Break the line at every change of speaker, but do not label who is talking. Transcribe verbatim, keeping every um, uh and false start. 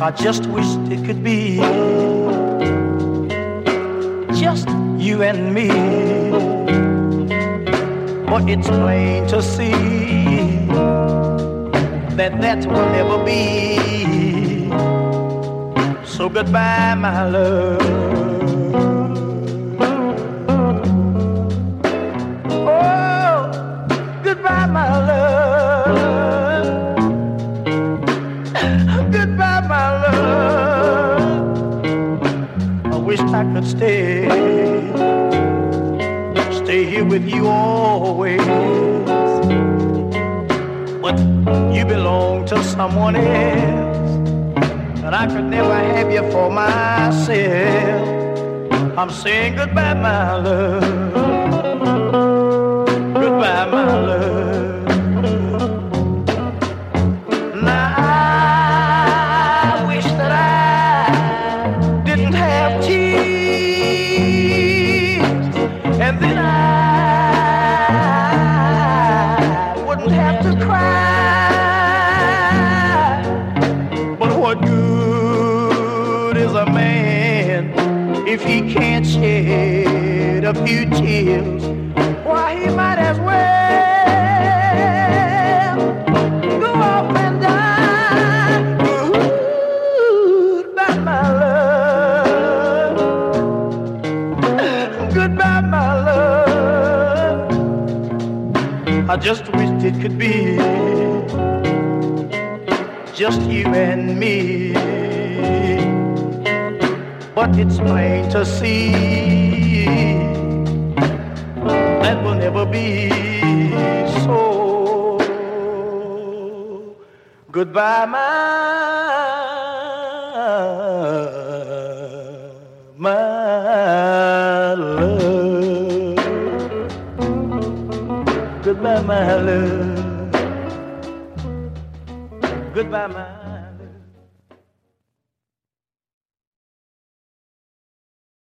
I just wished it could be just you and me. But it's plain to see that that will never be. So goodbye, my love. Oh, goodbye, my love. Goodbye, my love. I wish I could stay, stay here with you always. But you belong to someone else, and I could never have you for myself. I'm saying goodbye, my love. Goodbye, my love. Now I wish that I didn't have tears, and then I wouldn't have to cry. But what good is a man if he can't shed a few tears? Why, he might as well go off and die. Goodbye, my love. Goodbye, my love. I just wished it could be just you and me. But it's plain to see that will never be so. Goodbye, my, my love. Goodbye, my love. Goodbye, my